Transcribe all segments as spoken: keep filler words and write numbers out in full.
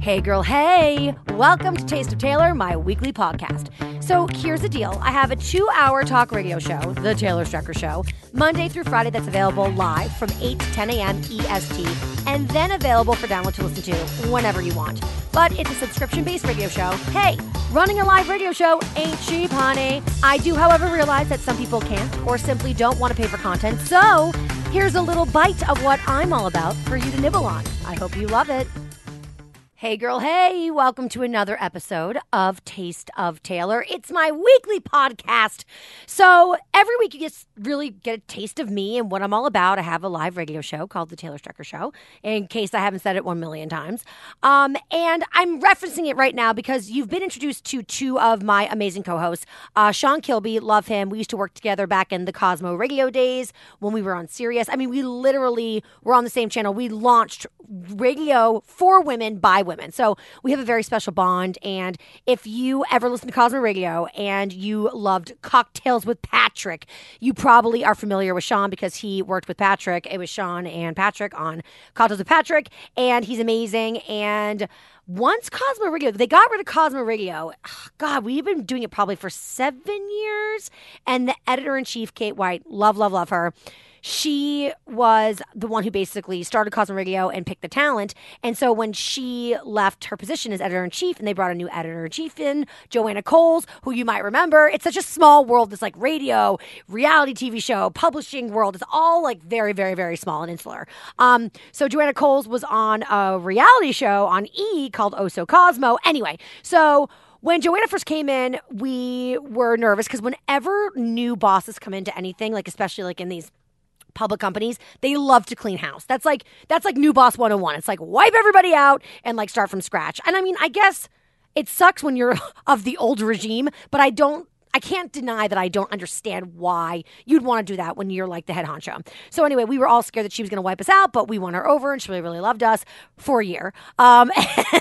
Hey girl, hey! Welcome to Taste of Taylor, my weekly podcast. So here's the deal. I have a two-hour talk radio show, The Taylor Strecker Show, Monday through Friday that's available live from eight to ten a.m. E S T, and then available for download to listen to whenever you want. But it's a subscription-based radio show. Hey, running a live radio show ain't cheap, honey. I do, however, realize that some people can't or simply don't want to pay for content, so here's a little bite of what I'm all about for you to nibble on. I hope you love it. Hey girl, hey, welcome to another episode of Taste of Taylor. It's my weekly podcast. So every week you just really get a taste of me and what I'm all about. I have a live radio show called The Taylor Strecker Show, in case I haven't said it one million times. Um, and I'm referencing it right now because you've been introduced to two of my amazing co-hosts. Uh, Sean Kilby, love him. We used to work together back in the Cosmo radio days when we were on Sirius. I mean, we literally were on the same channel. We launched radio for women by women. So we have a very special bond. And if you ever listen to Cosmo Radio and you loved Cocktails with Patrick, you probably are familiar with Sean because he worked with Patrick. It was Sean and Patrick on Cocktails with Patrick, and he's amazing. And once Cosmo Radio, they got rid of Cosmo Radio. God, we've been doing it probably for seven years. And the editor-in-chief, Kate White, love, love, love her. She was the one who basically started Cosmo Radio and picked the talent. And so when she left her position as editor-in-chief and they brought a new editor-in-chief in, Joanna Coles, who you might remember, it's such a small world, this like radio, reality T V show, publishing world. It's all like very, very, very small and insular. Um, so Joanna Coles was on a reality show on E! Called Oh So Cosmo. Anyway, so when Joanna first came in, we were nervous because whenever new bosses come into anything, like especially like in these public companies, they love to clean house. That's like that's like new boss one oh one. It's like wipe everybody out and like start from scratch. And I mean, I guess it sucks when you're of the old regime, but I don't I can't deny that I don't understand why you'd want to do that when you're like the head honcho. So anyway, we were all scared that she was going to wipe us out, but we won her over and she really, really loved us for a year. Um,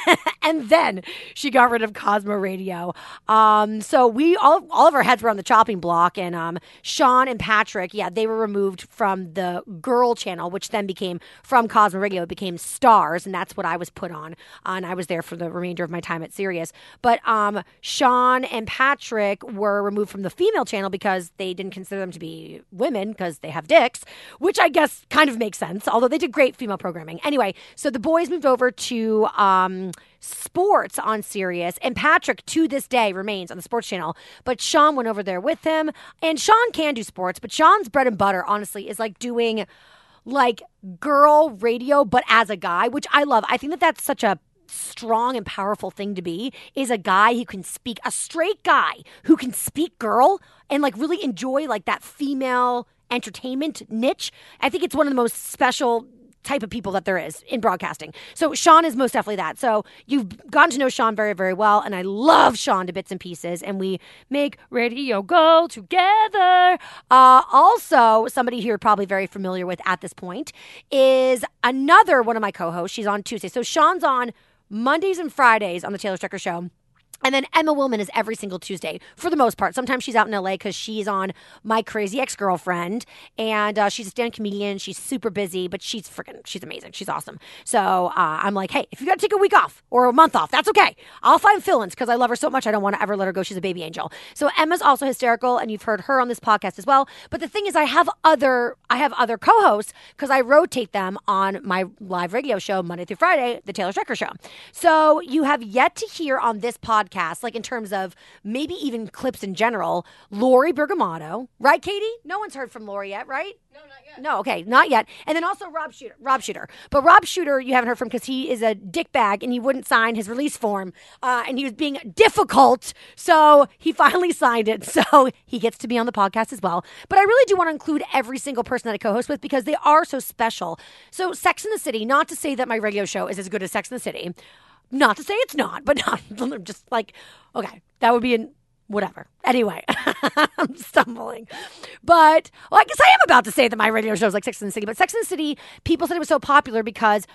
and then she got rid of Cosmo Radio. Um, so we all all of our heads were on the chopping block, and um, Sean and Patrick, yeah, they were removed from the girl channel, which then became from Cosmo Radio. It became Stars, and that's what I was put on. Uh, and I was there for the remainder of my time at Sirius. But um, Sean and Patrick were removed from the female channel because they didn't consider them to be women because they have dicks, which I guess kind of makes sense, although they did great female programming. Anyway, so the boys moved over to um, sports on Sirius, and Patrick to this day remains on the sports channel, but Sean went over there with him, and Sean can do sports, but Sean's bread and butter, honestly, is like doing like girl radio, but as a guy, which I love. I think that that's such a strong and powerful thing to be, is a guy who can speak, a straight guy who can speak girl and like really enjoy like that female entertainment niche. I think it's one of the most special type of people that there is in broadcasting. So Sean is most definitely that. So you've gotten to know Sean very, very well, and I love Sean to bits and pieces, and we make radio go together. Uh, also, somebody here probably very familiar with at this point is another one of my co-hosts. She's on Tuesday. So Sean's on Mondays and Fridays on the Taylor Strecker Show. And then Emma Willman is every single Tuesday for the most part. Sometimes she's out in L A because she's on My Crazy Ex-Girlfriend. And uh, she's a stand comedian. She's super busy, but she's freaking, she's amazing. She's awesome. So uh, I'm like, hey, if you got to take a week off or a month off, that's okay. I'll find fill-ins because I love her so much. I don't want to ever let her go. She's a baby angel. So Emma's also hysterical, and you've heard her on this podcast as well. But the thing is, I have other, I have other co-hosts because I rotate them on my live radio show Monday through Friday, The Taylor Strecker Show. So you have yet to hear on this podcast, like in terms of maybe even clips in general, Lori Bergamotto, right, Katie? No one's heard from Lori yet, right? No, not yet. No, okay, not yet. And then also Rob Shooter. Rob Shooter. But Rob Shooter, you haven't heard from because he is a dickbag and he wouldn't sign his release form. Uh, and he was being difficult. So he finally signed it. So he gets to be on the podcast as well. But I really do want to include every single person that I co-host with because they are so special. So Sex and the City, not to say that my radio show is as good as Sex and the City. Not to say it's not, but not just like, okay, that would be an whatever. Anyway, I'm stumbling. But, well, I guess I am about to say that my radio show is like Sex and the City, but Sex and the City, people said it was so popular because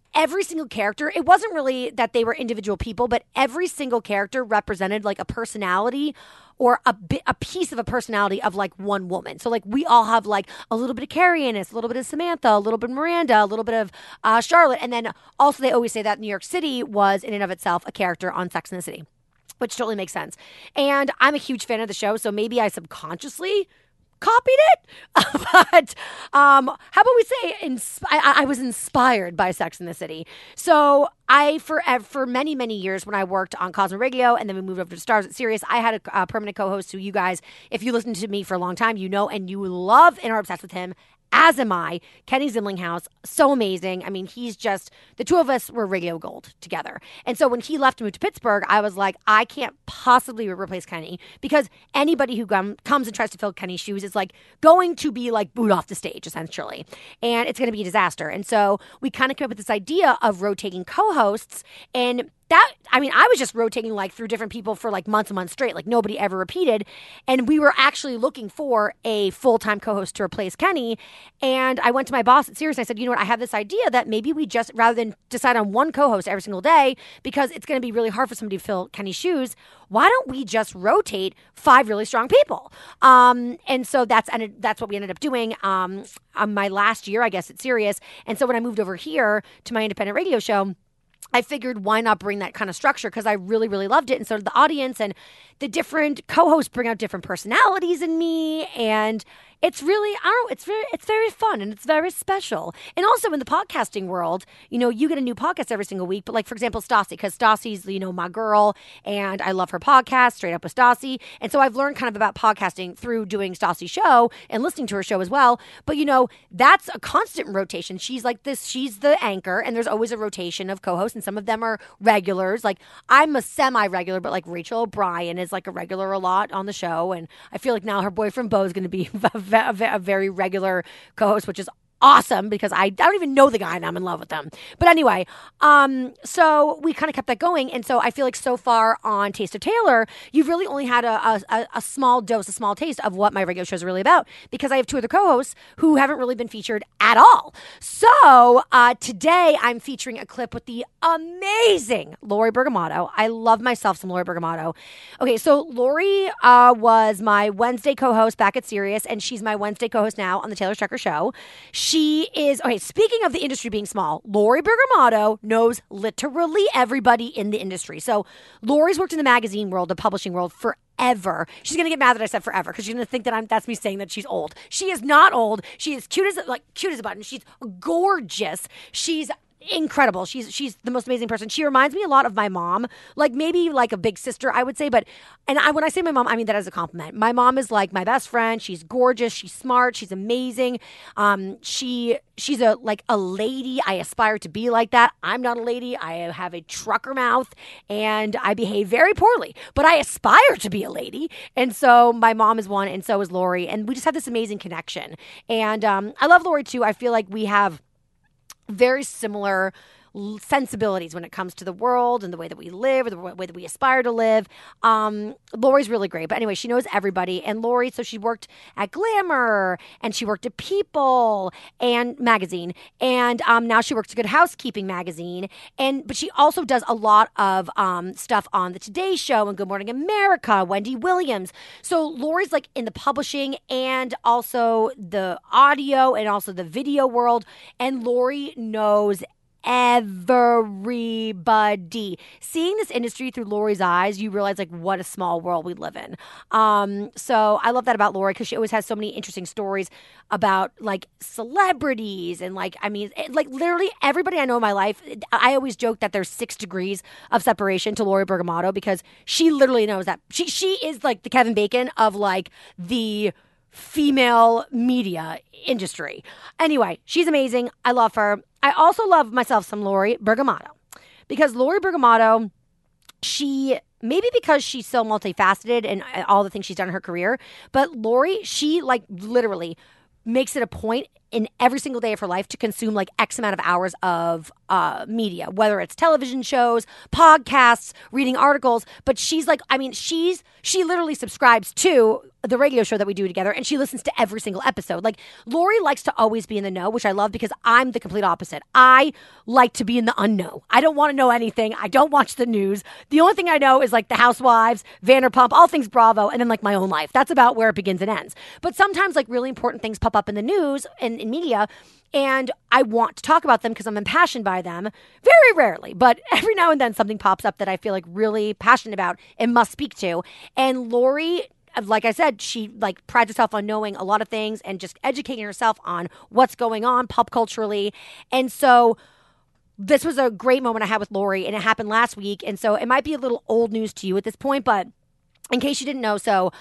every single character, it wasn't really that they were individual people, but every single character represented like a personality or a bit, a piece of a personality of like one woman. So like we all have like a little bit of Carrie in us, a little bit of Samantha, a little bit of Miranda, a little bit of uh, Charlotte. And then also they always say that New York City was in and of itself a character on Sex and the City, which totally makes sense. And I'm a huge fan of the show, so maybe I subconsciously copied it. But um, how about we say ins- I, I was inspired by Sex and the City. So I, for for many, many years when I worked on Cosmo Radio and then we moved over to Stars at Sirius, I had a, a permanent co-host who you guys, if you listen to me for a long time, you know, and you love and are obsessed with him, as am I, Kenny Zimlinghouse. So amazing. I mean, he's just, the two of us were radio gold together. And so when he left to move to Pittsburgh, I was like, I can't possibly replace Kenny because anybody who com- comes and tries to fill Kenny's shoes is like going to be like booed off the stage, essentially. And it's going to be a disaster. And so we kind of came up with this idea of rotating co-hosts, and that, I mean, I was just rotating like through different people for like months and months straight. Like nobody ever repeated. And we were actually looking for a full-time co-host to replace Kenny. And I went to my boss at Sirius and I said, you know what, I have this idea that maybe we just, rather than decide on one co-host every single day, because it's going to be really hard for somebody to fill Kenny's shoes, why don't we just rotate five really strong people? Um, and so that's and that's what we ended up doing um, on my last year, I guess, at Sirius. And so when I moved over here to my independent radio show, I figured why not bring that kind of structure, because I really, really loved it. And so did the audience, and the different co-hosts bring out different personalities in me. And it's really, I don't know, it's very, it's very fun and it's very special. And also in the podcasting world, you know, you get a new podcast every single week. But like, for example, Stassi, because Stassi's, you know, my girl and I love her podcast, Straight Up with Stassi. And so I've learned kind of about podcasting through doing Stassi's show and listening to her show as well. But, you know, that's a constant rotation. She's like this, she's the anchor, and there's always a rotation of co-hosts, and some of them are regulars. Like I'm a semi-regular, but like Rachel O'Brien is like a regular a lot on the show. And I feel like now her boyfriend Bo is going to be a, a very regular co-host, which is awesome because I, I don't even know the guy and I'm in love with them. But anyway, um, so we kind of kept that going. And so I feel like so far on Taste of Taylor, you've really only had a, a, a small dose, a small taste of what my radio show is really about, because I have two other co-hosts who haven't really been featured at all. So uh, today I'm featuring a clip with the amazing Lori Bergamotto. I love myself some Lori Bergamotto. Okay, so Lori uh, was my Wednesday co-host back at Sirius, and she's my Wednesday co-host now on the Taylor Strecker Show. She is, okay, speaking of the industry being small, Lori Bergamotto knows literally everybody in the industry. So Lori's worked in the magazine world, the publishing world forever. She's going to get mad that I said forever because she's going to think that I'm, that's me saying that she's old. She is not old. She is cute as, like, cute as a button. She's gorgeous. She's incredible. She's she's the most amazing person. She reminds me a lot of my mom, like maybe like a big sister, I would say. But and I when I say my mom, I mean that as a compliment. My mom is like my best friend. She's gorgeous. She's smart. She's amazing. Um, she she's a like a lady. I aspire to be like that. I'm not a lady. I have a trucker mouth and I behave very poorly, but I aspire to be a lady. And so my mom is one, and so is Lori, and we just have this amazing connection. And um, I love Lori too. I feel like we have very similar sensibilities when it comes to the world and the way that we live, or the way that we aspire to live. Um, Lori's really great. But anyway, she knows everybody. And Lori, so she worked at Glamour, and she worked at People and magazine. And um, now she works at Good Housekeeping magazine. And but she also does a lot of um, stuff on the Today Show and Good Morning America, Wendy Williams. So Lori's like in the publishing and also the audio and also the video world. And Lori knows everybody. Seeing this industry through Lori's eyes, you realize like what a small world we live in. Um, so I love that about Lori, because she always has so many interesting stories about like celebrities and like, I mean, it, like literally everybody I know in my life. I always joke that there's six degrees of separation to Lori Bergamotto, because she literally knows that she she is like the Kevin Bacon of like the female media industry. Anyway, she's amazing. I love her. I also love myself some Lori Bergamotto, because Lori Bergamotto, she, maybe because she's so multifaceted and all the things she's done in her career, but Lori, she like literally makes it a point in every single day of her life to consume like X amount of hours of uh, media, whether it's television shows, podcasts, reading articles. But she's like, I mean, she's she literally subscribes to the radio show that we do together, and she listens to every single episode. Like, Lori likes to always be in the know, which I love because I'm the complete opposite. I like to be in the unknow. I don't want to know anything. I don't watch the news. The only thing I know is like the Housewives, Vanderpump, all things Bravo, and then like my own life. That's about where it begins and ends. But sometimes like really important things pop up in the news and in media, and I want to talk about them because I'm impassioned by them. Very rarely, but every now and then something pops up that I feel like really passionate about and must speak to. And Lori, like I said, she like prides herself on knowing a lot of things and just educating herself on what's going on pop culturally. And so this was a great moment I had with Lori, and it happened last week. And so it might be a little old news to you at this point, but in case you didn't know, so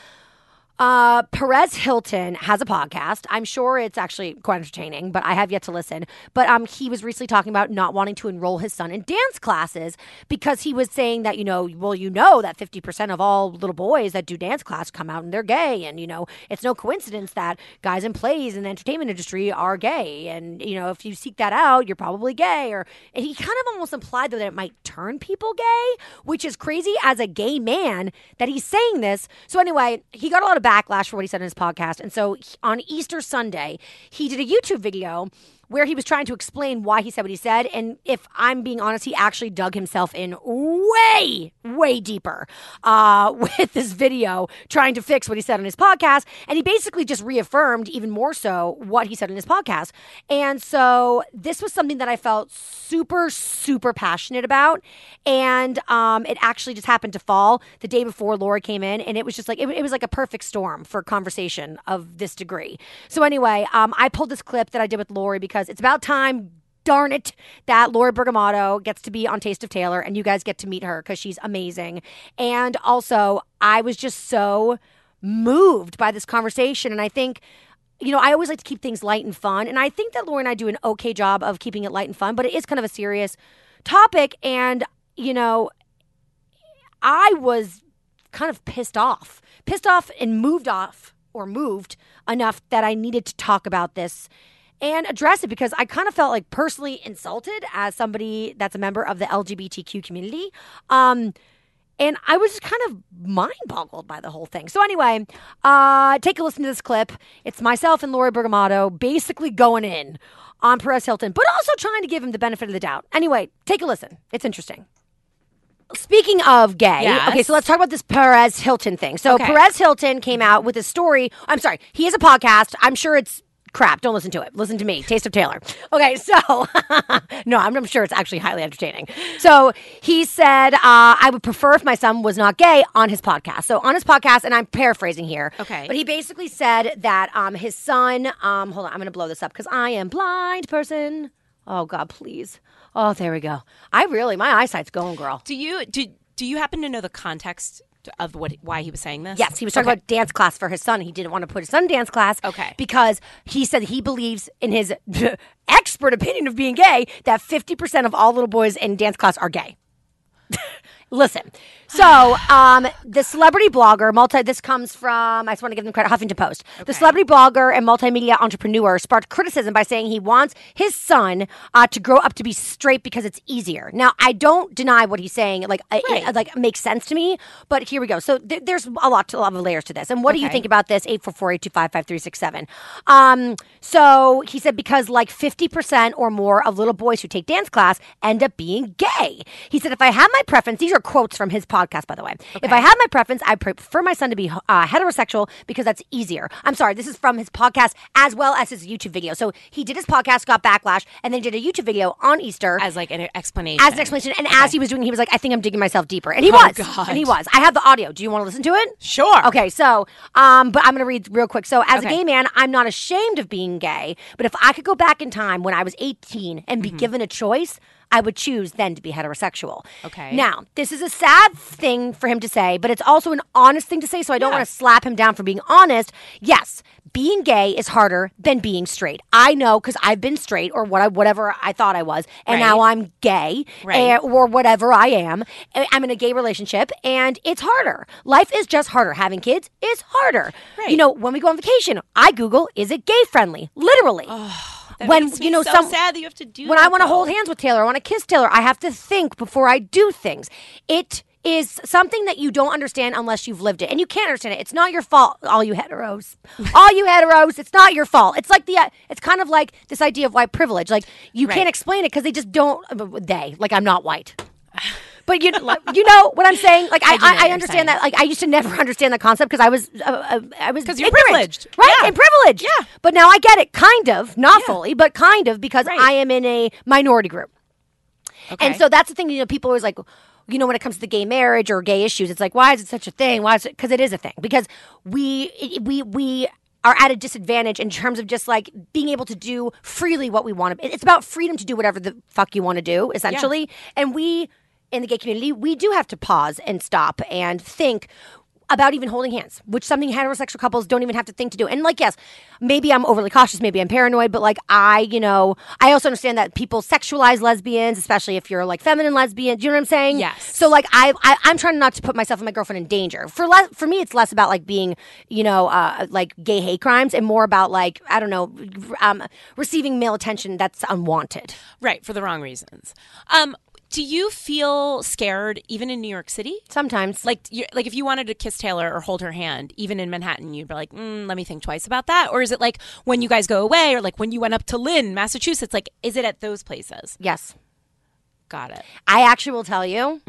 Uh, Perez Hilton has a podcast. I'm sure it's actually quite entertaining, but I have yet to listen. But um, he was recently talking about not wanting to enroll his son in dance classes because he was saying that, you know, well, you know that fifty percent of all little boys that do dance class come out and they're gay. And, you know, it's no coincidence that guys in plays in the entertainment industry are gay. And, you know, if you seek that out, you're probably gay. Or and he kind of almost implied that it might turn people gay, which is crazy as a gay man that he's saying this. So anyway, he got a lot of backlash for what he said in his podcast. And so on Easter Sunday, he did a YouTube video where he was trying to explain why he said what he said. And if I'm being honest, he actually dug himself in way, way deeper uh, with this video trying to fix what he said on his podcast. And he basically just reaffirmed even more so what he said in his podcast. And so this was something that I felt super, super passionate about. And um, it actually just happened to fall the day before Laura came in. And it was just like, it, it was like a perfect storm for conversation of this degree. So anyway, um, I pulled this clip that I did with Lori because it's about time, darn it, that Lori Bergamotto gets to be on Taste of Taylor and you guys get to meet her because she's amazing. And also, I was just so moved by this conversation. And I think, you know, I always like to keep things light and fun. And I think that Lori and I do an okay job of keeping it light and fun, but it is kind of a serious topic. And, you know, I was kind of pissed off, pissed off and moved off or moved enough that I needed to talk about this and address it because I kind of felt like personally insulted as somebody that's a member of the L G B T Q community. Um, and I was just kind of mind-boggled by the whole thing. So anyway, uh, take a listen to this clip. It's myself and Lori Bergamotto basically going in on Perez Hilton, but also trying to give him the benefit of the doubt. Anyway, take a listen. It's interesting. Speaking of gay, yes. Okay, so let's talk about this Perez Hilton thing. So okay. Perez Hilton came out with a story. I'm sorry, he has a podcast. I'm sure it's crap. Don't listen to it. Listen to me. Taste of Taylor. Okay, so no, I'm, I'm sure it's actually highly entertaining. So he said, uh, I would prefer if my son was not gay on his podcast. So on his podcast, and I'm paraphrasing here. Okay. But he basically said that um, his son, um, hold on, I'm going to blow this up because I am blind person. Oh, God, please. Oh, there we go. I really, my eyesight's going, girl. Do you do, do you happen to know the context of what why he was saying this? Yes, he was talking okay. about dance class for his son. He didn't want to put his son in dance class okay. because he said he believes in his expert opinion of being gay that fifty percent of all little boys in dance class are gay. Listen, so um, the celebrity blogger, multi. This comes from, I just want to give them credit, Huffington Post. Okay. The celebrity blogger and multimedia entrepreneur sparked criticism by saying he wants his son uh, to grow up to be straight because it's easier. Now, I don't deny what he's saying, like, right. it, like makes sense to me, but here we go. So th- there's a lot, to, a lot of layers to this. And what okay. do you think about this? eight four four, eight two five, five three six seven. Um, so he said because like fifty percent or more of little boys who take dance class end up being gay. He said, if I had my preference, these are quotes from his podcast, by the way. Okay. If I had my preference, I prefer my son to be uh, heterosexual because that's easier. I'm sorry, this is from his podcast as well as his YouTube video. So he did his podcast, got backlash, and then did a YouTube video on Easter. As like an explanation. As an explanation. And okay. as he was doing, he was like, I think I'm digging myself deeper. And he oh, was. God. And he was. I have the audio. Do you want to listen to it? Sure. Okay, so, um, but I'm going to read real quick. So as okay. a gay man, I'm not ashamed of being gay, but if I could go back in time when I was eighteen and be mm-hmm. given a choice, I would choose then to be heterosexual. Okay. Now, this is a sad thing for him to say, but it's also an honest thing to say, so I don't Yeah. want to slap him down for being honest. Yes, being gay is harder than being straight. I know because I've been straight or what I, whatever I thought I was, and Right. now I'm gay Right. and, or whatever I am. I'm in a gay relationship, and it's harder. Life is just harder. Having kids is harder. Right. You know, when we go on vacation, I Google, is it gay friendly? Literally. That when makes me you know so some sad that you have to do when that, I want to though. hold hands with Taylor, I want to kiss Taylor, I have to think before I do things. It is something that you don't understand unless you've lived it, and you can't understand it. It's not your fault, all you heteros, all you heteros. It's not your fault. It's like the uh, it's kind of like this idea of white privilege. Like you Right. can't explain it because they just don't. They like I'm not white. But you, like, you know what I'm saying? Like I, I do know I, what I you're understand saying. that. Like I used to never understand the concept because I was, uh, uh, I was 'Cause you're ignorant, privileged. right? Yeah. And privileged. Yeah. But now I get it, kind of, not Yeah. fully, but kind of, because Right. I am in a minority group. Okay. And so that's the thing. You know, people always like, you know, when it comes to the gay marriage or gay issues, it's like, why is it such a thing? Why is it? Because it is a thing. Because we, it- we, we. are at a disadvantage in terms of just like being able to do freely what we want to. It's about freedom to do whatever the fuck you want to do, essentially. And we, in the gay community, we do have to pause and stop and think about even holding hands, which something heterosexual couples don't even have to think to do. And like, yes, maybe I'm overly cautious, maybe I'm paranoid, but like I, you know, I also understand that people sexualize lesbians, especially if you're like feminine lesbian. Do you know what I'm saying? Yes. So like I, I I'm trying not to put myself and my girlfriend in danger. For le- for me, it's less about like being, you know, uh, like gay hate crimes, and more about like I don't know, um, receiving male attention that's unwanted. Right, for the wrong reasons. Um, do you feel scared even in New York City? Sometimes, Like, you, like if you wanted to kiss Taylor or hold her hand, even in Manhattan, you'd be like, mm, let me think twice about that? Or is it like when you guys go away, or like when you went up to Lynn, Massachusetts? Like, is it at those places? yes. Got it. I actually will tell you.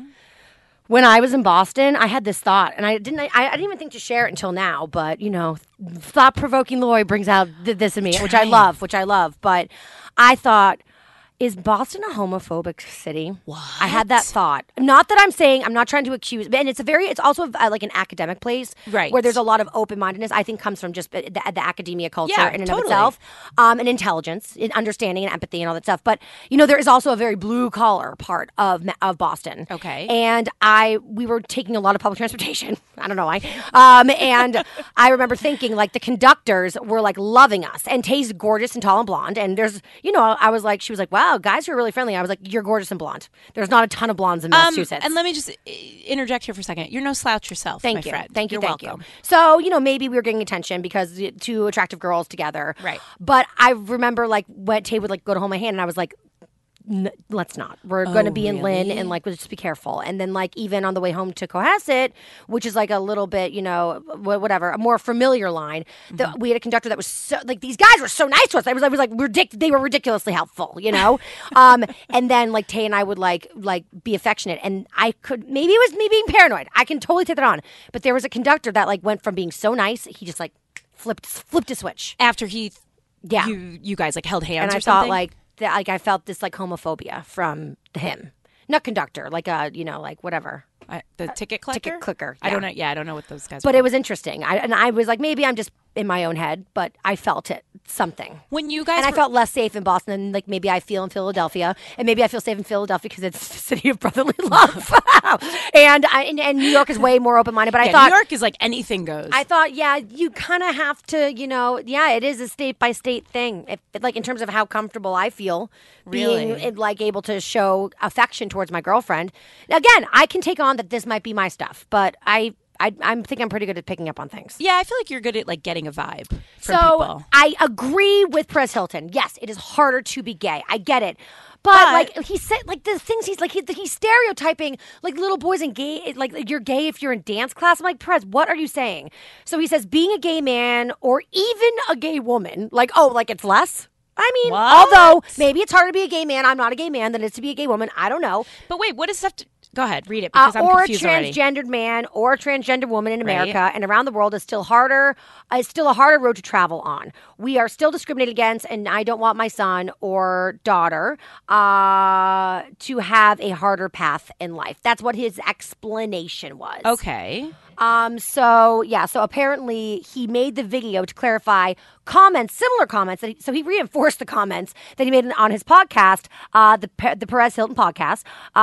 When I was in Boston, I had this thought, and I didn't. I, I didn't even think to share it until now. But you know, thought-provoking Lori brings out th- this in me, which I love, which I love. But I thought, is Boston a homophobic city? What? I had that thought. Not that I'm saying, I'm not trying to accuse, and it's a very, it's also uh, like an academic place, Right. where there's a lot of open-mindedness. I think comes from just the, the academia culture Yeah, in and totally. of itself, um, and intelligence, and understanding, and empathy, and all that stuff. But you know, there is also a very blue-collar part of Ma- of Boston. Okay. And I, we were taking a lot of public transportation. I don't know why. Um, and I remember thinking like the conductors were like loving us, and Tay's gorgeous and tall and blonde. And there's, you know, I was like, she was like, wow, guys are really friendly. I was like, you're gorgeous and blonde. There's not a ton of blondes in Um, Massachusetts. and let me just uh, interject here for a second. You're no slouch yourself, Thank my you. friend. Thank you. You're thank welcome. you. So, you know, maybe we were getting attention because uh, two attractive girls together. Right. But I remember like when Tay would like go to hold my hand, and I was like, N- let's not. We're going to be in Lynn, really? and like, let's just be careful. And then like even on the way home to Cohasset, which is like a little bit, you know, wh- whatever, a more familiar line. The, Mm-hmm. we had a conductor that was so like these guys were so nice to us. I was, I was like, ridic- they were ridiculously helpful, you know. um, and then like Tay and I would like like be affectionate, and I could maybe it was me being paranoid. I can totally take that on. But there was a conductor that like went from being so nice, he just like flipped flipped a switch. After he, Yeah. you, you guys like held hands And or I something? thought like that, like I felt this like homophobia from him, not conductor, like a you know like whatever. I, the ticket clicker? ticket clicker, I don't know. yeah. Yeah, I don't know what those guys But were. it was interesting. I and I was like maybe I'm just in my own head, but I felt it something. When you guys And I were- felt less safe in Boston than like maybe I feel in Philadelphia, and maybe I feel safe in Philadelphia because it's the city of brotherly love. and, I, and and New York is way more open minded. But yeah, I thought New York is like anything goes. I thought, yeah, you kind of have to, you know, yeah, it is a state by state thing. If, like in terms of how comfortable I feel being Really? eh, like able to show affection towards my girlfriend. Now, again, I can take on that this might be my stuff, but I, I, I think I'm pretty good at picking up on things. yeah, I feel like you're good at like getting a vibe from So people. I agree with Perez Hilton. Yes, it is harder to be gay. I get it. But, But- like he said, like the things he's like he, he's stereotyping like little boys and gay, like you're gay if you're in dance class. I'm like, Perez, what are you saying? So he says being a gay man or even a gay woman, like oh, like it's less. I mean, What? although maybe it's harder to be a gay man. I'm not a gay man than it is to be a gay woman. I don't know. But wait, what does stuff? To, go ahead, read it Uh, because I'm or a confused already. transgendered man or a transgender woman in Right. America and around the world is still harder. Uh, is still a harder road to travel on. We are still discriminated against, and I don't want my son or daughter uh, to have a harder path in life. That's what his explanation was. Okay. Um, so yeah, so apparently he made the video to clarify comments, similar comments. That he, so he reinforced the comments that he made on his podcast, uh, the Pe- the Perez Hilton podcast.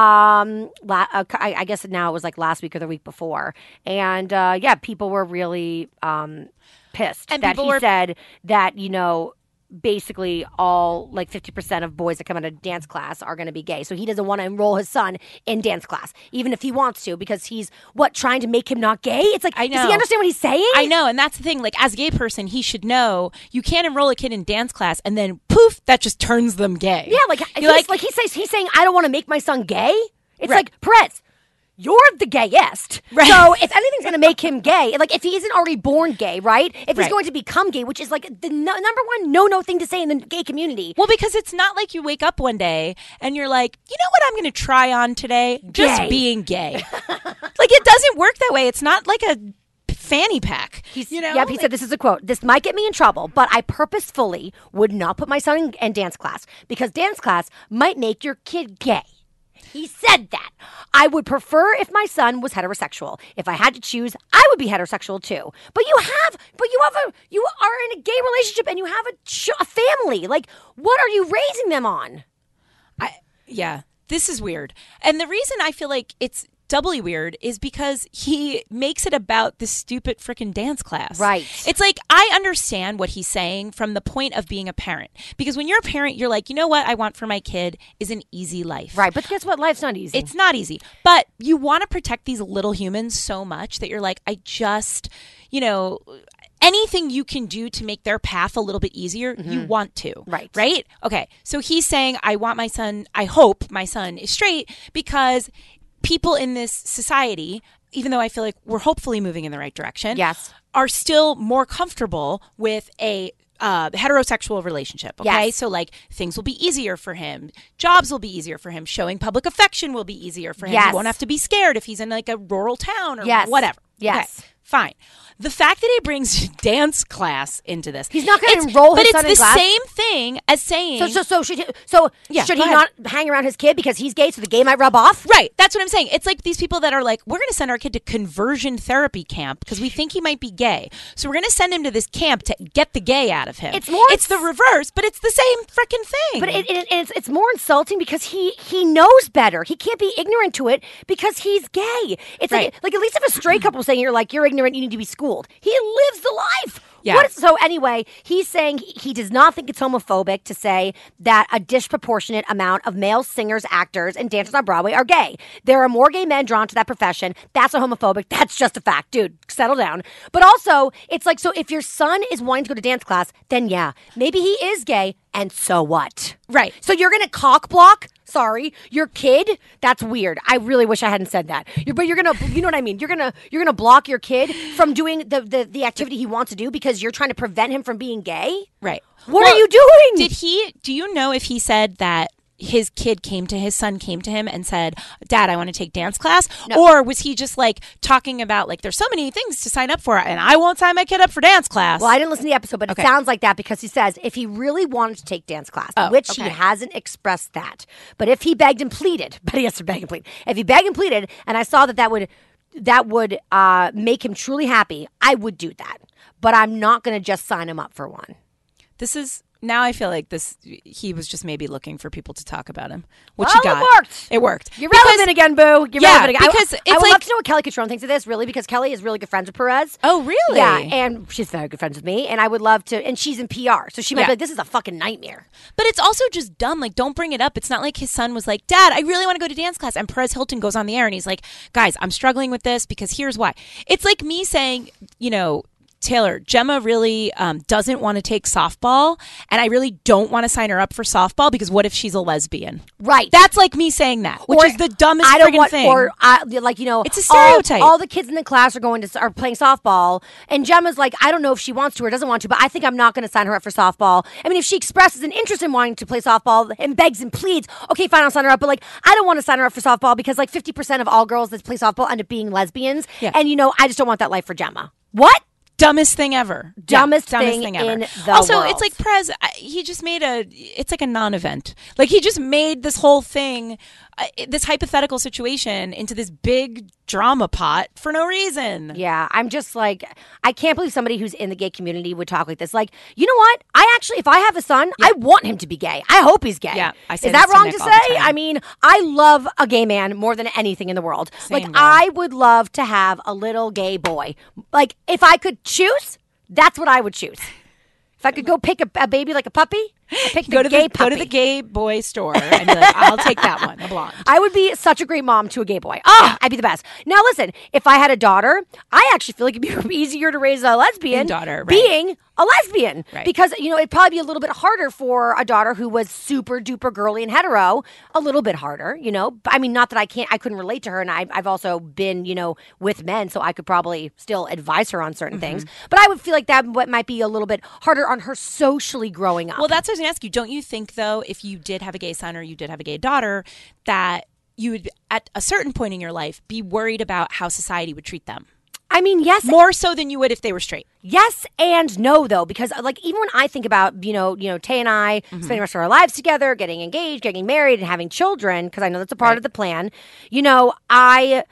Um, la- uh, I, I guess now it was like last week or the week before, and uh, yeah, people were really um, pissed And that people he were- said that you know. Basically, all like fifty percent of boys that come out of dance class are going to be gay. So he doesn't want to enroll his son in dance class, even if he wants to, because he's what trying to make him not gay. It's like, I does know. he understand what he's saying? I know, and that's the thing. Like, as a gay person, he should know you can't enroll a kid in dance class and then poof, that just turns them gay. Yeah, like he's, You're like, like, he says he's saying I don't want to make my son gay. It's Right. like Perez. You're the gayest. Right. So if anything's going to make him gay, like if he isn't already born gay, right? If he's Right. going to become gay, which is like the no, number one no-no thing to say in the gay community. Well, because it's not like you wake up one day and you're like, you know what I'm going to try on today? Just Gay. being gay. Like, it doesn't work that way. It's not like a fanny pack. He's, you know? Yep, he said, this is a quote. This might get me in trouble, but I purposefully would not put my son in, in dance class because dance class might make your kid gay. He said that. I would prefer if my son was heterosexual. If I had to choose, I would be heterosexual too. But you have, but you have a, you are in a gay relationship and you have a, ch- a family. Like, what are you raising them on? I, yeah, this is weird. And the reason I feel like it's doubly weird is because he makes it about this stupid freaking dance class. Right. It's like, I understand what he's saying from the point of being a parent. Because when you're a parent, you're like, you know what I want for my kid is an easy life. Right, but guess what? Life's not easy. It's not easy. But you want to protect these little humans so much that you're like, I just, you know, anything you can do to make their path a little bit easier, you want to. Right. Right? Okay. So he's saying, I want my son, I hope my son is straight because people in this society, even though I feel like we're hopefully moving in the right direction, Yes. are still more comfortable with a uh, heterosexual relationship. Okay. Yes. So like things will be easier for him. Jobs will be easier for him. Showing public affection will be easier for him. Yes. He won't have to be scared if he's in like a rural town or Yes. whatever. Yes. Okay, fine. The fact that he brings dance class into this. He's not gonna it's- enroll his But son in it's the class? same thing as saying. So, so, so should he, so Yeah, should go he ahead. not hang around his kid because he's gay, so the gay might rub off? Right. That's what I'm saying. It's like these people that are like, we're going to send our kid to conversion therapy camp because we think he might be gay. So we're going to send him to this camp to get the gay out of him. It's more- It's the reverse, but it's the same freaking thing. But it, it, it's it's more insulting because he he knows better. He can't be ignorant to it because he's gay. It's Right. like like at least if a straight couple saying you're like you're ignorant, you need to be schooled. He lives the life. Yeah. What is, so anyway, he's saying he, he does not think it's homophobic to say that a disproportionate amount of male singers, actors, and dancers on Broadway are gay. There are more gay men drawn to that profession. That's not homophobic. That's just a fact, dude. Settle down. But also, it's like so if your son is wanting to go to dance class, then yeah, maybe he is gay. And so what? Right. So you're gonna cock block? Sorry, your kid? That's weird. I really wish I hadn't said that. You're, but you're gonna, you know what I mean? You're gonna, you're gonna block your kid from doing the, the the activity he wants to do because you're trying to prevent him from being gay. Right. What Well, are you doing? Did he, do you know if he said that his kid came to his son came to him and said, Dad, I want to take dance class? No. Or was he just like talking about like, there's so many things to sign up for and I won't sign my kid up for dance class? Well, I didn't listen to the episode, but Okay. it sounds like that because he says if he really wanted to take dance class, Oh, which okay. he hasn't expressed that, but if he begged and pleaded, but he has to beg and plead. If he begged and pleaded, and I saw that that would that would uh, make him truly happy, I would do that. But I'm not going to just sign him up for one. This is now I feel like this he was just maybe looking for people to talk about him. Which Well, he got. it worked. It worked. You're Because- relevant again, boo. You're Yeah, relevant again. I- because I, it's would like- love to know what Kelly Cutrone thinks of this, really, because Kelly is really good friends with Perez. Oh, really? Yeah, and she's very good friends with me, and I would love to. And she's in P R, so she might Yeah. be like, "This is a fucking nightmare." But it's also just dumb. Like, don't bring it up. It's not like his son was like, Dad, I really want to go to dance class. And Perez Hilton goes on the air and he's like, guys, I'm struggling with this because here's why. It's like me saying, you know, Taylor, Gemma really um, doesn't want to take softball, and I really don't want to sign her up for softball because what if she's a lesbian? Right. That's like me saying that, which Or, is the dumbest I don't friggin' want, thing. Or uh, like you know, It's a all- stereotype. All, the kids in the class are going to are playing softball, and Gemma's like, I don't know if she wants to or doesn't want to, but I think I'm not going to sign her up for softball. I mean, if she expresses an interest in wanting to play softball and begs and pleads, okay, fine, I'll sign her up. But like, I don't want to sign her up for softball because like fifty percent of all girls that play softball end up being lesbians, Yeah. and you know, I just don't want that life for Gemma. What? Dumbest thing ever. Dumbest Yeah, dumbest thing thing, ever. in the also, world. it's like Perez. I- He just made a. It's like a non-event. Like he just made this whole thing uh, this hypothetical situation into this big drama pot for no reason. Yeah, I'm just like, I can't believe somebody who's in the gay community would talk like this. Like, you know what? I actually, if I have a son, Yeah. I want him to be gay. I hope he's gay. Yeah, I say Is that this to wrong Nick to all the say? time. I mean, I love a gay man more than anything in the world. Same, like, girl. I would love to have a little gay boy. Like, if I could choose, that's what I would choose. If I could go pick a, a baby like a puppy, I'd pick Go the to gay the puppy. go to the gay boy store and be like, I'll take that one, the blonde. I would be such a great mom to a gay boy. Oh, I'd be the best. Now, listen, if I had a daughter, I actually feel like it'd be easier to raise a lesbian Daughter, right. being a lesbian. Right. Because, you know, it'd probably be a little bit harder for a daughter who was super duper girly and hetero. A little bit harder, you know. I mean, not that I can't, I couldn't relate to her. And I, I've also been, you know, with men, so I could probably still advise her on certain Mm-hmm. things. But I would feel like that what might be a little bit harder on her socially growing up. Well, that's what I was going to ask you. Don't you think, though, if you did have a gay son or you did have a gay daughter, that you would, at a certain point in your life, be worried about how society would treat them? I mean, yes. More so than you would if they were straight. Yes and no, though, because like even when I think about you know you know Tay and I Mm-hmm. spending the rest of our lives together, getting engaged, getting married, and having children, because I know that's a part Right. of the plan. You know, I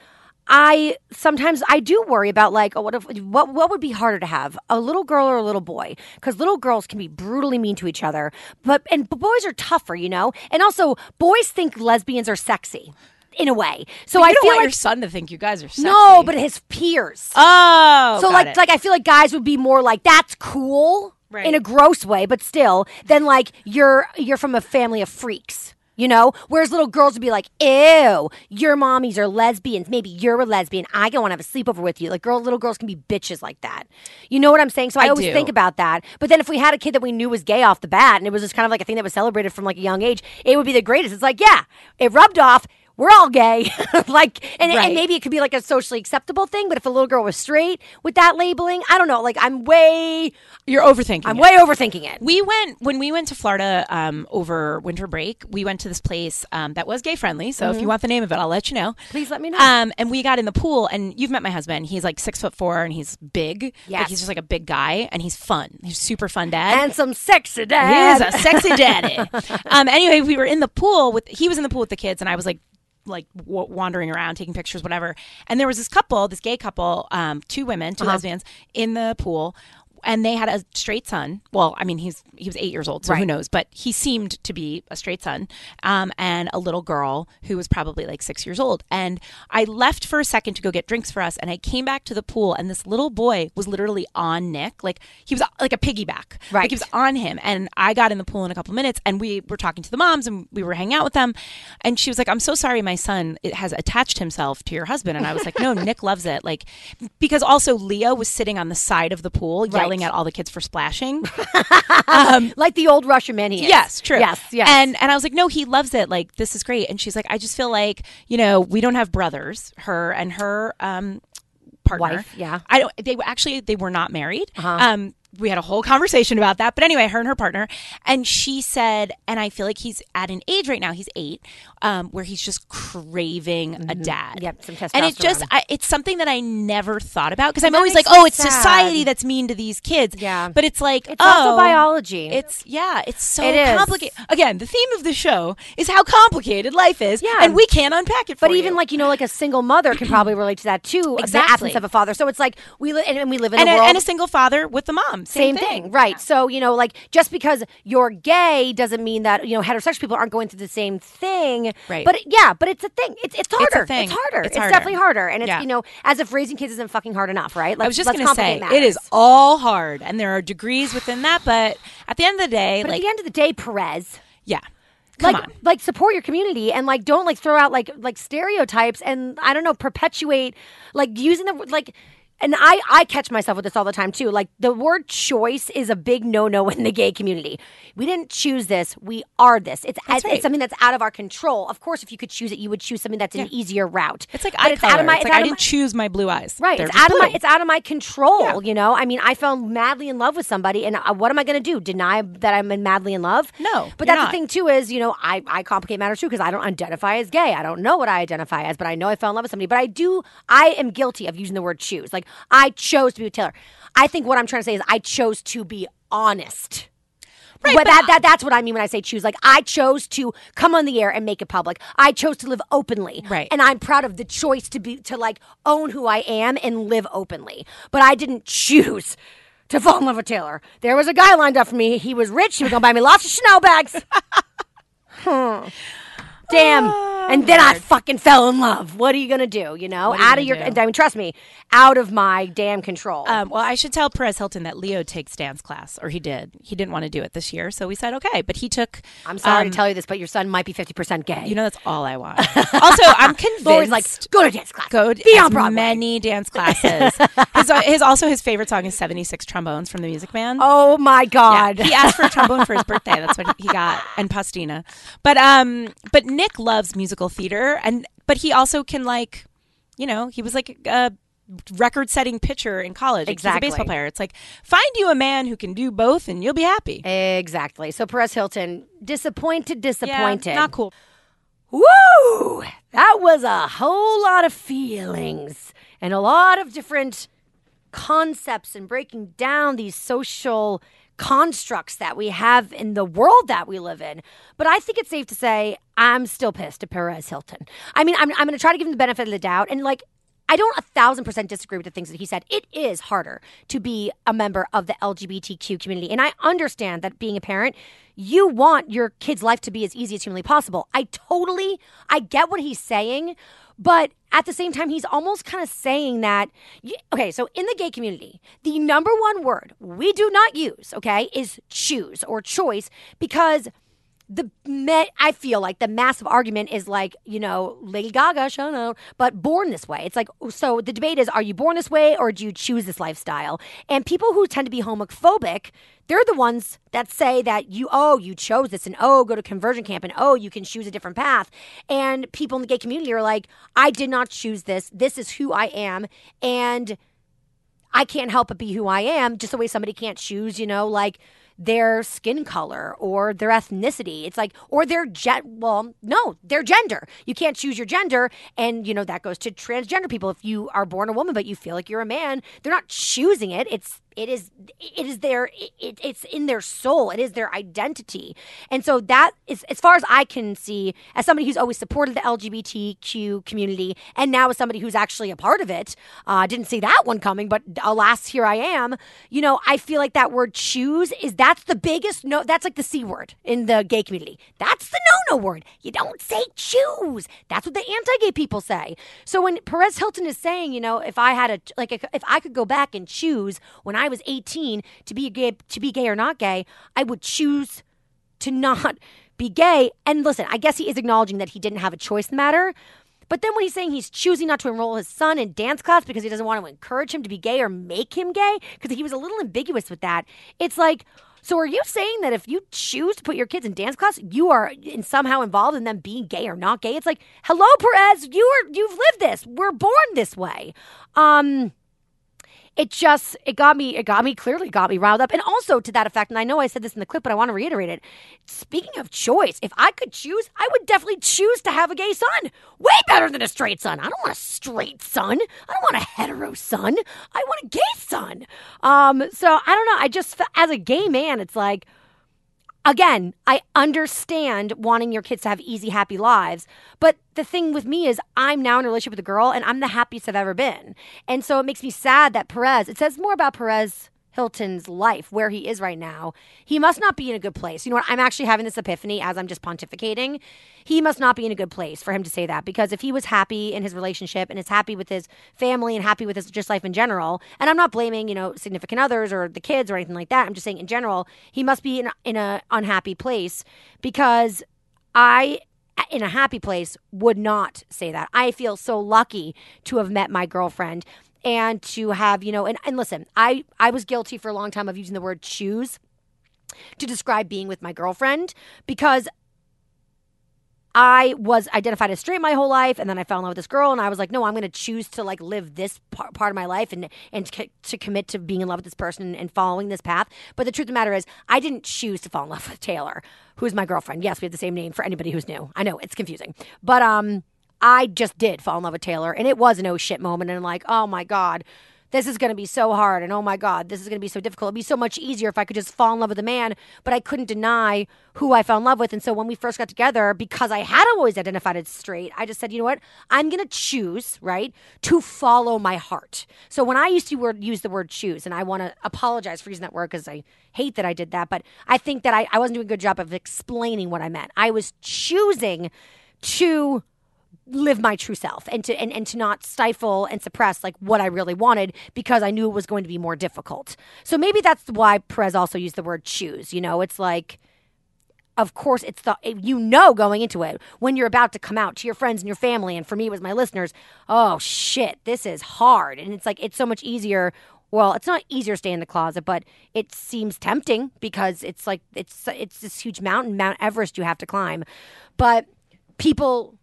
I sometimes I do worry about like, oh, what if what what would be harder to have, a little girl or a little boy? Because little girls can be brutally mean to each other, but and but boys are tougher, you know. And also, boys think lesbians are sexy. In a way, so But I you don't feel want like your son to think you guys are sexy. no, but his peers. Oh, So got like it. like I feel like guys would be more like that's cool Right. in a gross way, but still than like you're you're from a family of freaks. You know, whereas little girls would be like, "Ew, your mommies are lesbians. Maybe you're a lesbian. I don't want to have a sleepover with you." Like, girl, little girls can be bitches like that. You know what I'm saying? So I, I always do. think about that. But then if we had a kid that we knew was gay off the bat, and it was just kind of like a thing that was celebrated from like a young age, it would be the greatest. It's like, yeah, it rubbed off. We're all gay. like, and, Right. and maybe it could be like a socially acceptable thing. But if a little girl was straight with that labeling, I don't know. Like, I'm way, You're overthinking I'm it. way overthinking it. We went when we went to Florida um, over winter break. We went to this place um, that was gay friendly. So if you want the name of it, I'll let you know. Please let me know. Um, and we got in the pool, and you've met my husband. He's like six foot four, and he's big. Yes. Like he's just like a big guy, and he's fun. He's super fun dad. Handsome, sexy He dad. is a sexy daddy. um, anyway, we were in the pool with. He was in the pool with the kids, and I was like. like w- wandering around taking pictures, whatever. And there was this couple, this gay couple, um, two women, two lesbians in the pool, and they had a straight son. Well, I mean, he's he was eight years old, so who Right. knows? But he seemed to be a straight son, um, and a little girl who was probably like six years old. And I left for a second to go get drinks for us, and I came back to the pool, and this little boy was literally on Nick, like he was like a piggyback, Right. Like he was on him. And I got in the pool in a couple minutes, and we were talking to the moms, and we were hanging out with them, and she was like, "I'm so sorry, my son it has attached himself to your husband." And I was like, "No, Nick loves it." Like, because also Leo was sitting on the side of the pool yelling Right. at all the kids for splashing. like the old Russian man he is. Yes, true. Yes, yes. And and I was like, no, he loves it. Like, this is great. And she's like, I just feel like, you know, we don't have brothers. Her and her um partner. Wife, yeah. I don't. They were actually they were not married. Um, we had a whole conversation about that. But anyway, her and her partner, and she said, and I feel like he's at an age right now. He's eight, um, where he's just craving a dad. Yep, some And it just, testosterone. I, it's something that I never thought about because I'm that always makes like, oh, me it's sad. society that's mean to these kids. Yeah. But it's like, It's oh, also biology. It's yeah, it's so It is. complicated. Again, the theme of the show is how complicated life is, Yeah. and we can't unpack it. For But even you. like, you know, like a single mother can probably relate to that too. The Exactly. absence of a father. So it's like we li- and, and we live in and a a, world. and a single father with the mom, Same same, thing. right? So you know, like just because you're gay doesn't mean that you know heterosexual people aren't going through the same thing, Right. But yeah, but it's a thing. It's it's harder. thing. harder. It's It's, harder. definitely harder, and it's Yeah. you know, as if raising kids isn't fucking hard enough, right? Let's, I was just let's going to say complicate it is matters. all hard, and there are degrees within that. But at the end of the day, But like at the end of the day, Perez. yeah, come like, on. like support your community and like don't like throw out like like stereotypes and I don't know perpetuate like using the like and I I catch myself with this all the time too. Like the word choice is a big no no in the gay community. We didn't choose this. We are this. It's That's it's, right. something that's out of our control. Of course, if you could choose it, you would choose something that's an easier route. It's like But eye it's color. out of my. it's it's like out I of didn't my- choose my blue eyes. Right, They're it's just out of my blue. it's out of my control. Yeah. You know, I mean, I fell madly in love with somebody, and uh, what am I going to do? Deny that I'm in madly in love? No, but you're that's not. the thing too. Is you know, I I complicate matters too because I don't identify as gay. I don't know what I identify as, but I know I fell in love with somebody. But I do. I am guilty of using the word choose. Like I chose to be with Taylor. I think what I'm trying to say is I chose to be honest. Right, but but that, that that's what I mean when I say choose. Like, I chose to come on the air and make it public. I chose to live openly. Right. And I'm proud of the choice to be to like own who I am and live openly. But I didn't choose to fall in love with Taylor. There was a guy lined up for me. He was rich. He was gonna buy me lots of Chanel bags. hmm. Damn. Oh, and then Lord. I fucking fell in love. What are you gonna do? You know, What are you out of gonna your. do? I mean, trust me, out of my damn control. Um, well, I should tell Perez Hilton that Leo takes dance class, or he did. He didn't want to do it this year, so we said okay. But he took. I'm sorry um, to tell you this, but your son might be fifty percent gay. You know, that's all I want. Also, I'm convinced. Lori's like, go to dance class. Go to Be on as Broadway. many dance classes. his, his also his favorite song is seventy-six Trombones from the Music Man. Oh my Yeah, God. he asked for a trombone for his birthday. That's what he got, and pastina. But um, but Nick loves musical theater, and but he also can like, you know, he was like a record-setting pitcher in college. Like, Exactly. he's a baseball player. It's like, find you a man who can do both, and you'll be happy. Exactly. So Perez Hilton, disappointed, disappointed. Yeah, not cool. Woo! That was a whole lot of feelings and a lot of different concepts and breaking down these social constructs that we have in the world that we live in. But I think it's safe to say I'm still pissed at Perez Hilton. I mean, I'm, I'm going to try to give him the benefit of the doubt. And like, I don't a thousand percent disagree with the things that he said. It is harder to be a member of the L G B T Q community. And I understand that being a parent, you want your kid's life to be as easy as humanly possible. I totally, I get what he's saying. But at the same time, he's almost kind of saying that, okay, so in the gay community, the number one word we do not use, okay, is choose or choice, because the me- I feel like the massive argument is like, you know, Lady Gaga, shout out, but born this way. It's like, so the debate is, are you born this way or do you choose this lifestyle? And people who tend to be homophobic, they're the ones that say that you, oh, you chose this, and oh, go to conversion camp, and oh, you can choose a different path. And people in the gay community are like, I did not choose this. This is who I am. And I can't help but be who I am, just the way somebody can't choose, you know, like their skin color or their ethnicity. It's like, or their gen, well, no, their gender. You can't choose your gender. And, you know, that goes to transgender people. If you are born a woman, but you feel like you're a man, they're not choosing it. It's, it is, it is their, it, it's in their soul. It is their identity. And so that is, as far as I can see, as somebody who's always supported the L G B T Q community, and now as somebody who's actually a part of it, uh, didn't see that one coming, but alas, here I am. You know, I feel like that word choose is, that's the biggest, no, that's like the C word in the gay community. That's the no-no word. You don't say choose. That's what the anti-gay people say. So when Perez Hilton is saying, you know, if I had a, like, if I could go back and choose when I was eighteen to be gay, to be gay or not gay, I would choose to not be gay. And listen, I guess he is acknowledging that he didn't have a choice in the matter. But then when he's saying he's choosing not to enroll his son in dance class because he doesn't want to encourage him to be gay or make him gay, because he was a little ambiguous with that. It's like, so are you saying that if you choose to put your kids in dance class, you are in somehow involved in them being gay or not gay? It's like, hello, Perez, you are, you've lived this. We're born this way. Um... It just, it got me, it got me, clearly got me riled up. And also to that effect, and I know I said this in the clip, but I want to reiterate it. Speaking of choice, if I could choose, I would definitely choose to have a gay son. Way better than a straight son. I don't want a straight son. I don't want a hetero son. I want a gay son. Um, so I don't know. I just, as a gay man, it's like, again, I understand wanting your kids to have easy, happy lives. But the thing with me is I'm now in a relationship with a girl and I'm the happiest I've ever been. And so it makes me sad that Perez, it says more about Perez Hilton's life, where he is right now. He must not be in a good place. You know what? I'm actually having this epiphany as I'm just pontificating. He must not be in a good place for him to say that, because if he was happy in his relationship and is happy with his family and happy with his just life in general, and I'm not blaming, you know, significant others or the kids or anything like that. I'm just saying in general, he must be in, in a unhappy place, because I, in a happy place, would not say that. I feel so lucky to have met my girlfriend and to have, you know, and, and listen, I, I was guilty for a long time of using the word choose to describe being with my girlfriend, because I was identified as straight my whole life, and then I fell in love with this girl, and I was like, no, I'm going to choose to like live this par- part of my life and and to, to commit to being in love with this person and following this path. But the truth of the matter is, I didn't choose to fall in love with Taylor, who's my girlfriend. Yes, we have the same name for anybody who's new. I know, it's confusing. But um, I just did fall in love with Taylor, and it was an oh shit moment, and like, oh my God, this is going to be so hard. And oh my God, this is going to be so difficult. It'd be so much easier if I could just fall in love with a man. But I couldn't deny who I fell in love with. And so when we first got together, because I had always identified as straight, I just said, you know what? I'm going to choose, right, to follow my heart. So when I used to word, use the word choose, and I want to apologize for using that word because I hate that I did that, but I think that I, I wasn't doing a good job of explaining what I meant. I was choosing to live my true self and to and, and to not stifle and suppress like what I really wanted because I knew it was going to be more difficult. So maybe that's why Perez also used the word choose. You know, it's like, of course, it's the, you know, going into it when you're about to come out to your friends and your family. And for me, it was my listeners. Oh, shit, this is hard. And it's like, it's so much easier. Well, it's not easier to stay in the closet, but it seems tempting because it's like, it's, it's this huge mountain, Mount Everest you have to climb. But people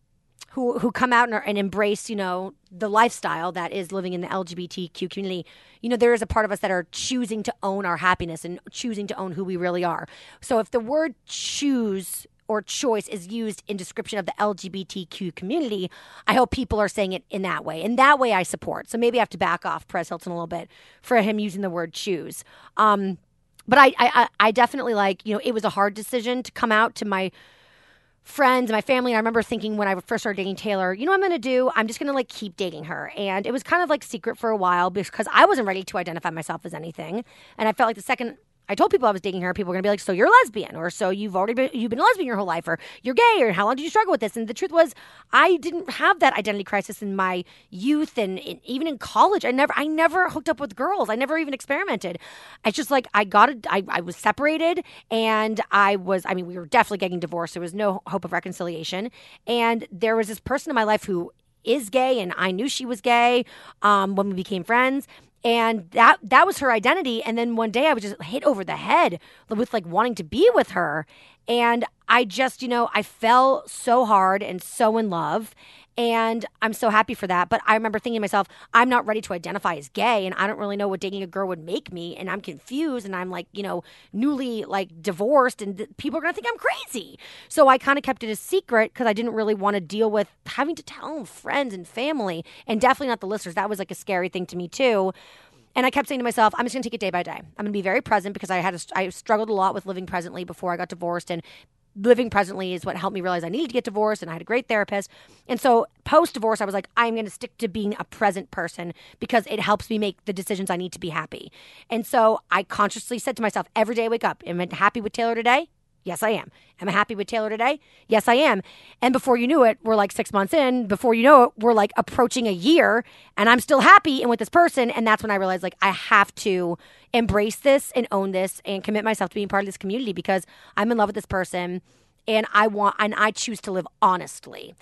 who who come out and, are, and embrace, you know, the lifestyle that is living in the L G B T Q community, you know, there is a part of us that are choosing to own our happiness and choosing to own who we really are. So if the word choose or choice is used in description of the L G B T Q community, I hope people are saying it in that way. And that way I support. So maybe I have to back off Perez Hilton a little bit for him using the word choose. Um, but I, I, I definitely like, you know, it was a hard decision to come out to my friends, my family. I remember thinking when I first started dating Taylor, you know what I'm going to do? I'm just going to like keep dating her. And it was kind of like secret for a while because I wasn't ready to identify myself as anything. And I felt like the second I told people I was dating her, people were going to be like, so you're a lesbian, or so you've already been, you've been a lesbian your whole life, or you're gay, or how long did you struggle with this? And the truth was, I didn't have that identity crisis in my youth and in, even in college. I never, I never hooked up with girls. I never even experimented. It's just like, I got it. I, I was separated and I was, I mean, we were definitely getting divorced. There was no hope of reconciliation. And there was this person in my life who is gay, and I knew she was gay um, when we became friends. And that that was her identity. And then one day I was just hit over the head with like wanting to be with her. And I just, you know, I fell so hard and so in love. And I'm so happy for that. But I remember thinking to myself, I'm not ready to identify as gay. And I don't really know what dating a girl would make me. And I'm confused. And I'm like, you know, newly like divorced. And th- people are going to think I'm crazy. So I kind of kept it a secret because I didn't really want to deal with having to tell friends and family. And definitely not the listeners. That was like a scary thing to me too. And I kept saying to myself, I'm just going to take it day by day. I'm going to be very present because I had a, I struggled a lot with living presently before I got divorced. And living presently is what helped me realize I needed to get divorced, and I had a great therapist. And so post-divorce, I was like, I'm going to stick to being a present person because it helps me make the decisions I need to be happy. And so I consciously said to myself, every day I wake up, am I happy with Taylor today? Yes, I am. Am I happy with Taylor today? Yes, I am. And before you knew it, we're like six months in. Before you know it, we're like approaching a year, and I'm still happy and with this person. And that's when I realized, like, I have to embrace this and own this and commit myself to being part of this community because I'm in love with this person, and I want, and I choose to live honestly.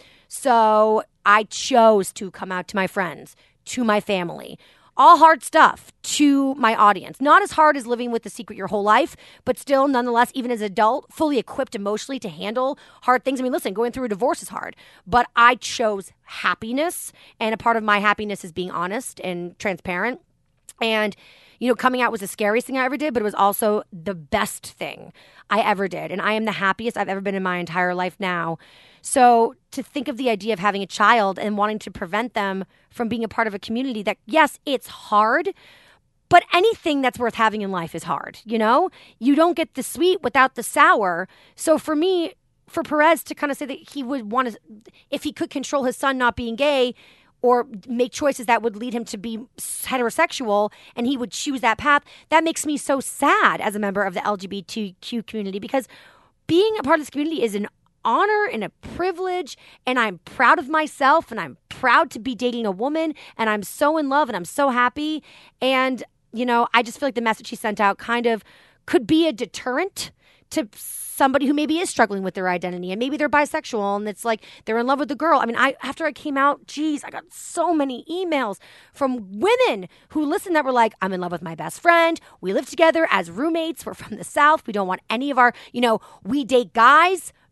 So I chose to come out to my friends, to my family. All hard stuff to my audience. Not as hard as living with the secret your whole life, but still, nonetheless, even as an adult, fully equipped emotionally to handle hard things. I mean, listen, going through a divorce is hard, but I chose happiness, and a part of my happiness is being honest and transparent. And, you know, coming out was the scariest thing I ever did, but it was also the best thing I ever did. And I am the happiest I've ever been in my entire life now. So to think of the idea of having a child and wanting to prevent them from being a part of a community that, yes, it's hard, but anything that's worth having in life is hard, you know? You don't get the sweet without the sour. So for me, for Perez to kind of say that he would want to, if he could control his son not being gay or make choices that would lead him to be heterosexual and he would choose that path, that makes me so sad as a member of the L G B T Q community because being a part of this community is an honor and a privilege, and I'm proud of myself, and I'm proud to be dating a woman, and I'm so in love, and I'm so happy. And, you know, I just feel like the message he sent out kind of could be a deterrent to somebody who maybe is struggling with their identity, and maybe they're bisexual, and it's like they're in love with the girl. I mean, I after I came out, geez, I got so many emails from women who listened that were like, I'm in love with my best friend. We live together as roommates. We're from the South. We don't want any of our, you know, we date guys.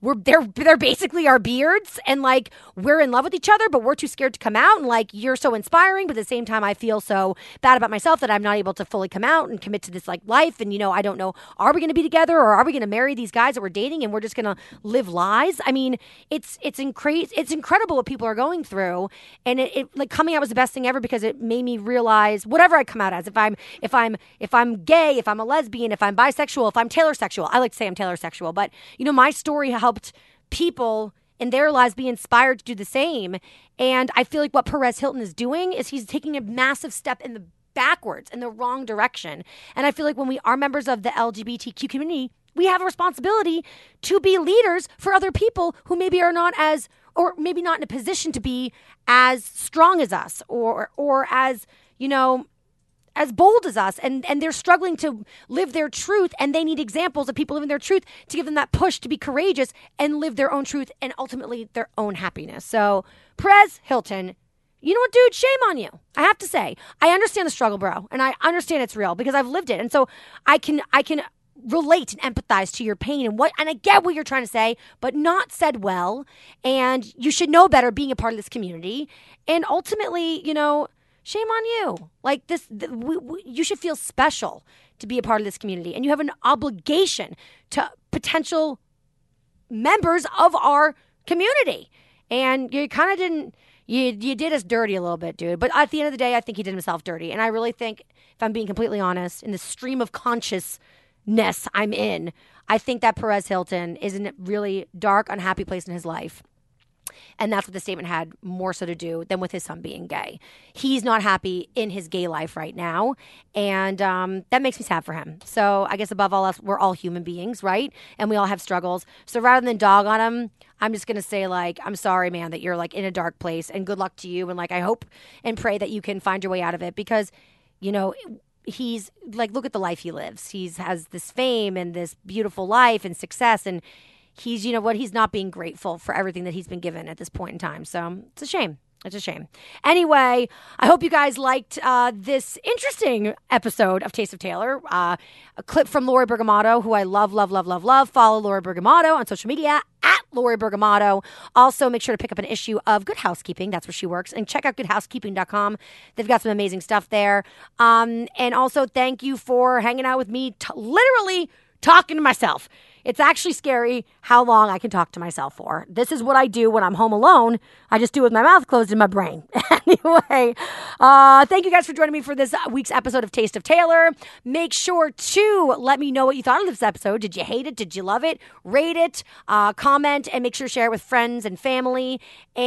we're they're they're basically our beards, and like we're in love with each other, but we're too scared to come out. And like you're so inspiring, but at the same time, I feel so bad about myself that I'm not able to fully come out and commit to this like life. And you know, I don't know, are we going to be together or are we going to marry these guys that we're dating and we're just going to live lies? I mean, it's it's incre- it's incredible what people are going through, and it, it like coming out was the best thing ever because it made me realize whatever I come out as, if I'm if I'm if I'm gay, if I'm a lesbian, if I'm bisexual, if I'm Taylor sexual. I like to say I'm Taylor sexual, but you know, my story helped people in their lives be inspired to do the same. And I feel like what Perez Hilton is doing is he's taking a massive step in the backwards, in the wrong direction. And I feel like when we are members of the L G B T Q community, we have a responsibility to be leaders for other people who maybe are not as, or maybe not in a position to be as strong as us, or or as, you know, as bold as us, and, and they're struggling to live their truth, and they need examples of people living their truth to give them that push to be courageous and live their own truth and ultimately their own happiness. So, Perez Hilton, you know what, dude? Shame on you. I have to say, I understand the struggle, bro, and I understand it's real because I've lived it, and so I can I can relate and empathize to your pain and what, and I get what you're trying to say, but not said well. And you should know better being a part of this community, and ultimately, you know. Shame on you. Like this, the, we, we, you should feel special to be a part of this community, and you have an obligation to potential members of our community. And you kind of didn't, you you did us dirty a little bit, dude. But at the end of the day, I think he did himself dirty. And I really think, if I'm being completely honest, in the stream of consciousness I'm in, I think that Perez Hilton is in a really dark, unhappy place in his life. And that's what the statement had more so to do than with his son being gay. He's not happy in his gay life right now. And um, that makes me sad for him. So I guess above all else, we're all human beings, right? And we all have struggles. So rather than dog on him, I'm just going to say, like, I'm sorry, man, that you're like in a dark place, and good luck to you. And like, I hope and pray that you can find your way out of it, because, you know, he's like, look at the life he lives. He's has this fame and this beautiful life and success, and he's, you know what, he's not being grateful for everything that he's been given at this point in time. So it's a shame. It's a shame. Anyway, I hope you guys liked uh, this interesting episode of Taste of Taylor. Uh, a clip from Lori Bergamotto, who I love, love, love, love, love. Follow Lori Bergamotto on social media at Lori Bergamotto. Also, make sure to pick up an issue of Good Housekeeping. That's where she works. And check out good housekeeping dot com. They've got some amazing stuff there. Um, and also, thank you for hanging out with me, t- literally talking to myself. It's actually scary how long I can talk to myself for. This is what I do when I'm home alone. I just do it with my mouth closed in my brain. Anyway, uh, thank you guys for joining me for this week's episode of Taste of Taylor. Make sure to let me know what you thought of this episode. Did you hate it? Did you love it? Rate it, uh, comment, and make sure to share it with friends and family.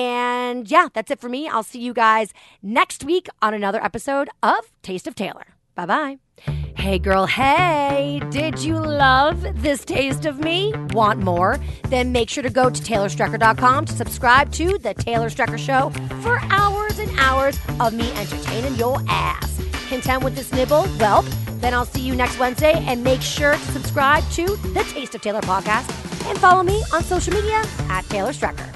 And yeah, that's it for me. I'll see you guys next week on another episode of Taste of Taylor. Bye-bye. Hey girl, hey, did you love this taste of me? Want more? Then make sure to go to Taylor Strecker dot com to subscribe to The Taylor Strecker Show for hours and hours of me entertaining your ass. Content with this nibble? Well, then I'll see you next Wednesday, and make sure to subscribe to the Taste of Taylor podcast and follow me on social media at Taylor Strecker.